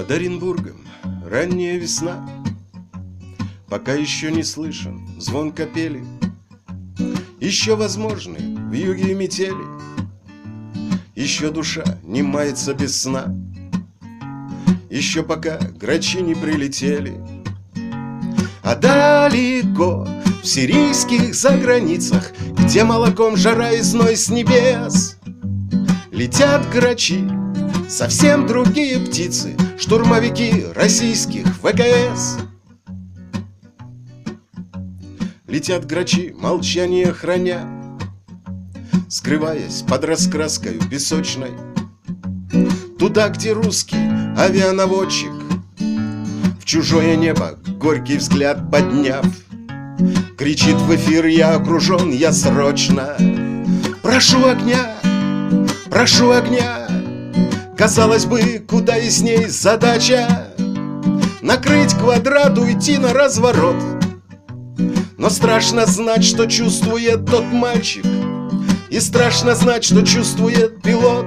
Под Оренбургом ранняя весна, пока еще не слышен звон капели, еще возможны вьюги и метели, еще душа не мается без сна, еще пока грачи не прилетели. А далеко, в сирийских заграницах, где молоком жара и зной с небес, летят грачи, совсем другие птицы, штурмовики российских ВКС. Летят грачи, молчание храня, скрываясь под раскраской песочной, туда, где русский авианаводчик, в чужое небо горький взгляд подняв, кричит в эфир: я окружен, я срочно прошу огня, прошу огня. Казалось бы, куда ясней задача накрыть квадрат, уйти на разворот. Но страшно знать, что чувствует тот мальчик, и страшно знать, что чувствует пилот.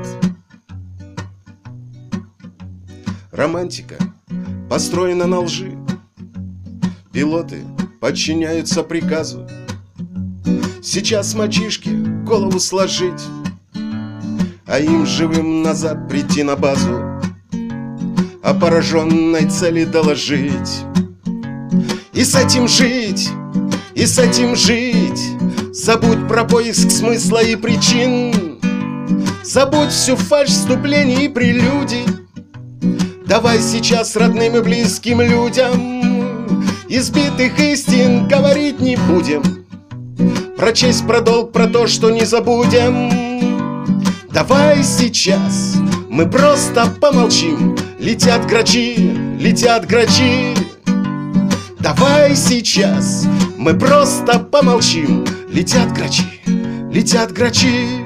Романтика построена на лжи, пилоты подчиняются приказу. Сейчас мальчишке голову сложить, а им живым назад прийти на базу, о пораженной цели доложить. И с этим жить, и с этим жить. Забудь про поиск смысла и причин, забудь всю фальшь вступлений и прелюдий. Давай сейчас родным и близким людям избитых истин говорить не будем, про честь, про долг, про то, что не забудем. Давай сейчас мы просто помолчим. Летят грачи, летят грачи. Давай сейчас мы просто помолчим. Летят грачи, летят грачи.